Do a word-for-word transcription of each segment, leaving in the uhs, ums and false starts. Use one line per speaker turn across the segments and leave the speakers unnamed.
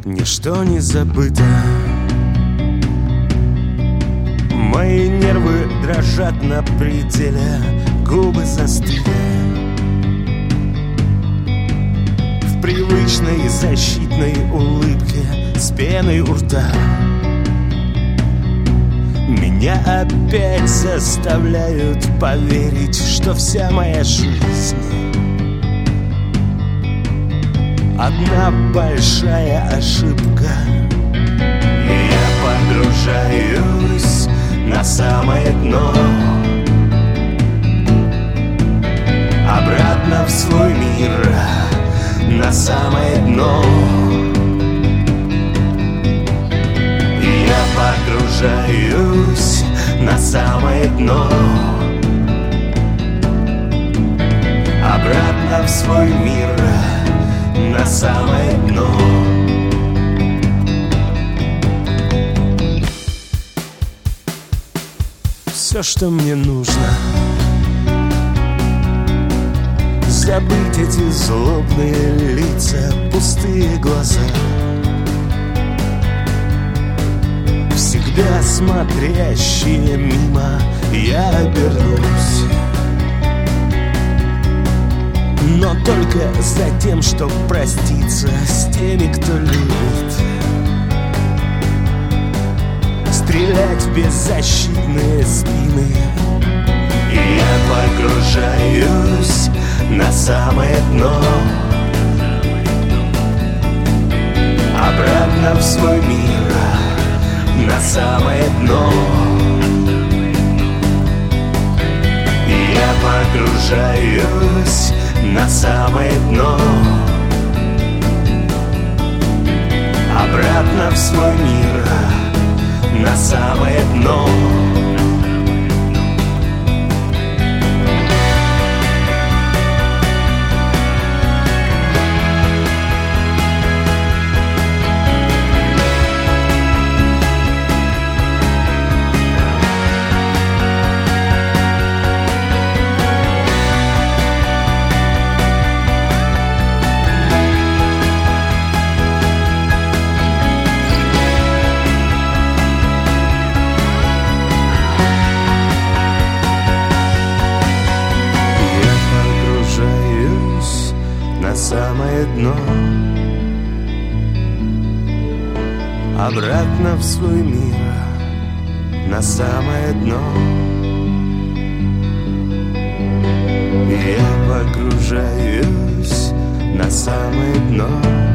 Ничто не забыто. Мои нервы дрожат на пределе, губы застыли в привычной защитной улыбке с пеной у рта. Меня опять заставляют поверить, что вся моя жизнь одна большая ошибка. И я погружаюсь на самое дно, обратно в свой мир, на самое дно. И я погружаюсь на самое дно, обратно в свой мир, на самое дно. Все, что мне нужно, забыть эти злобные лица, пустые глаза, всегда смотрящие мимо. Я обернусь, но только за тем, чтоб проститься с теми, кто любит, стрелять в беззащитные спины. И я погружаюсь на самое дно, обратно в свой мир, на самое дно. И я погружаюсь на самое дно, обратно в свой мир, на самое дно. Самое дно, обратно в свой мир, на самое дно. Я погружаюсь на самое дно,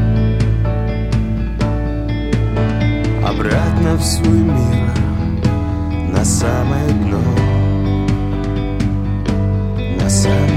обратно в свой мир, на самое дно, на самое дно.